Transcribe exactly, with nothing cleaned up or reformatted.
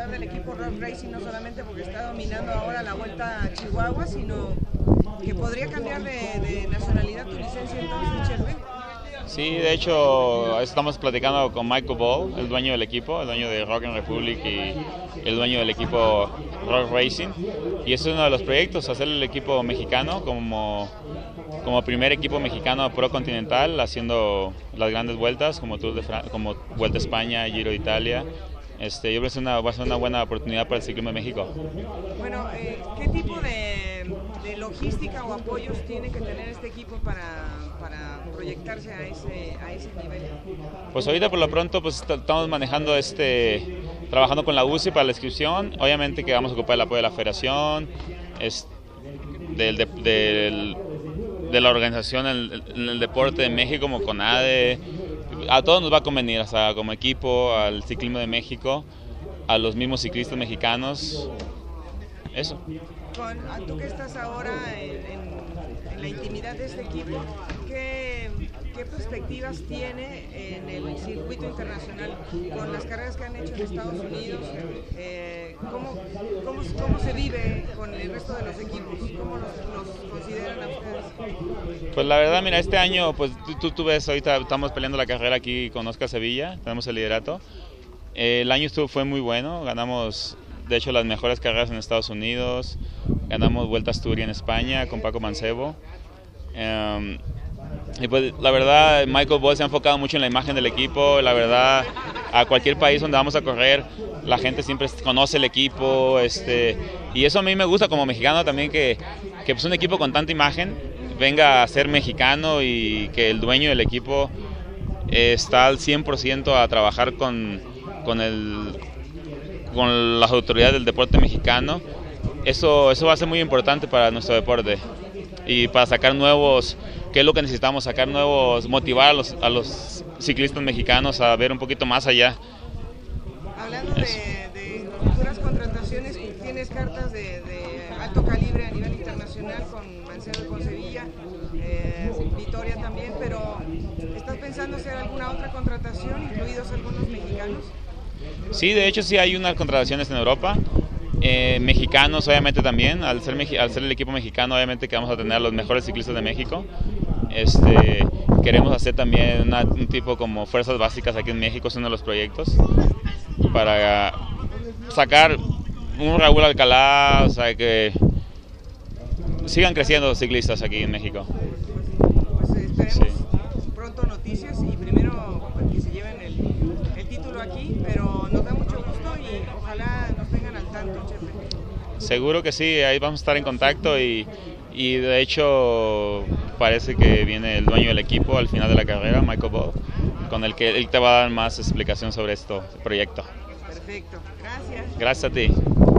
hablar del equipo Rock Racing, no solamente porque está dominando ahora la Vuelta a Chihuahua, sino que podría cambiar de, de nacionalidad tu licencia entonces, Chepe. Sí, de hecho estamos platicando con Michael Ball, el dueño del equipo, el dueño de Rock and Republic y el dueño del equipo Rock Racing, y es uno de los proyectos, hacer el equipo mexicano como, como primer equipo mexicano pro continental, haciendo las grandes vueltas como Tour de Fran como Vuelta a España, Giro de Italia. Este, yo creo que una, va a ser una buena oportunidad para el ciclismo de México. Bueno, eh, ¿qué tipo de, de logística o apoyos tiene que tener este equipo para, para proyectarse a ese, a ese nivel? Pues ahorita por lo pronto pues estamos manejando este, trabajando con la U C I para la inscripción. Obviamente que vamos a ocupar el apoyo de la federación, es, del, de, del, de la organización en el, en el deporte de México como CONADE. A todos nos va a convenir, o sea, como equipo, al ciclismo de México, a los mismos ciclistas mexicanos, eso. Con, tú que estás ahora en, en, en la intimidad de este equipo, ¿qué, qué perspectivas tiene en el circuito internacional con las carreras que han hecho en Estados Unidos? Eh, ¿cómo, cómo, ¿Cómo se vive con el resto de los equipos? ¿Cómo los, los consideran a ustedes? Pues la verdad, mira, este año, pues tú, tú ves, ahorita estamos peleando la carrera aquí con Oscar Sevilla, tenemos el liderato. Eh, el año estuvo, fue muy bueno, ganamos de hecho las mejores carreras en Estados Unidos, ganamos Vuelta a Asturias en España con Paco Mancebo. Um, y pues la verdad, Michael Ball se ha enfocado mucho en la imagen del equipo, la verdad, a cualquier país donde vamos a correr, la gente siempre conoce el equipo, este, y eso a mí me gusta como mexicano también, que, que pues un equipo con tanta imagen venga a ser mexicano y que el dueño del equipo está al cien por ciento a trabajar con, con, el, con las autoridades del deporte mexicano. Eso, eso va a ser muy importante para nuestro deporte y para sacar nuevos, que es lo que necesitamos, sacar nuevos, motivar a los, a los ciclistas mexicanos a ver un poquito más allá. Hablando de, de futuras contrataciones, tienes cartas de, de alto calibre a nivel internacional con Mancebo y con Sevilla, eh, Vitoria también, pero ¿estás pensando hacer alguna otra contratación, incluidos algunos mexicanos? Sí, de hecho sí hay unas contrataciones en Europa, eh, mexicanos obviamente también, al ser, al ser el equipo mexicano obviamente que vamos a tener a los mejores ciclistas de México. Este, queremos hacer también una, un tipo como fuerzas básicas aquí en México, es uno de los proyectos, para sacar un Raúl Alcalá, o sea, que sigan creciendo los ciclistas aquí en México. Pues esperemos sí. pronto noticias y primero que se lleven el, el título aquí, pero nos da mucho gusto y ojalá nos tengan al tanto, Chepe. Seguro que sí, ahí vamos a estar en contacto y, y de hecho parece que viene el dueño del equipo al final de la carrera, Michael Ball, con el que él te va a dar más explicación sobre este proyecto. Perfecto, gracias. Gracias a ti.